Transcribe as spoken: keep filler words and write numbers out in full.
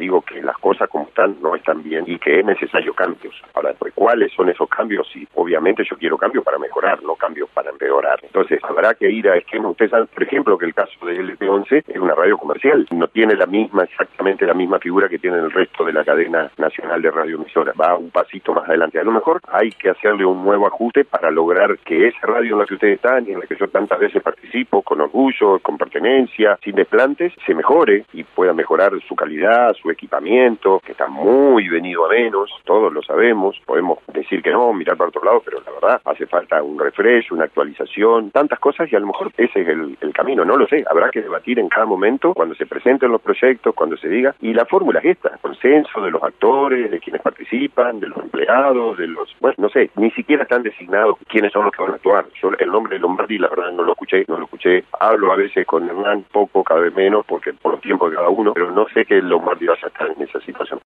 digo que las cosas como están no están bien y que es necesario cambios. Ahora, después, ¿cuáles son esos cambios? Sí, obviamente yo quiero cambios para mejorar, no cambios para empeorar. Entonces, habrá que ir a esquemas. Ustedes saben, por ejemplo, que el caso de L P once es una radio comercial, no tiene la misma, exactamente la misma figura que tiene el resto de la cadena nacional de radioemisoras. Va un pasito más adelante. A lo mejor hay que hacerle un nuevo ajuste para lograr que esa radio en la que ustedes están y en la que yo tantas veces participo, con orgullo, con pertenencia, sin desplantes, se mejore y pueda mejorar su calidad, su equipamiento, que está muy venido a menos, todos lo sabemos, podemos decir que no, mirar para otro lado, pero la verdad hace falta un refresh, una actualización, tantas cosas y a lo mejor ese es el, el camino, no lo sé, habrá que debatir en cada momento, cuando se presenten los proyectos, cuando se diga, y la fórmula es esta, consenso de los actores, de quienes participan, de los empleados, de los, bueno, no sé, ni siquiera están designados quiénes son los que van a actuar. Yo el nombre de Lombardi, la verdad, no lo escuché, no lo escuché, hablo a veces con Hernán, poco, cada vez menos, porque por los tiempos de cada uno, pero no sé que Lombardi vaya a estar en esa situación.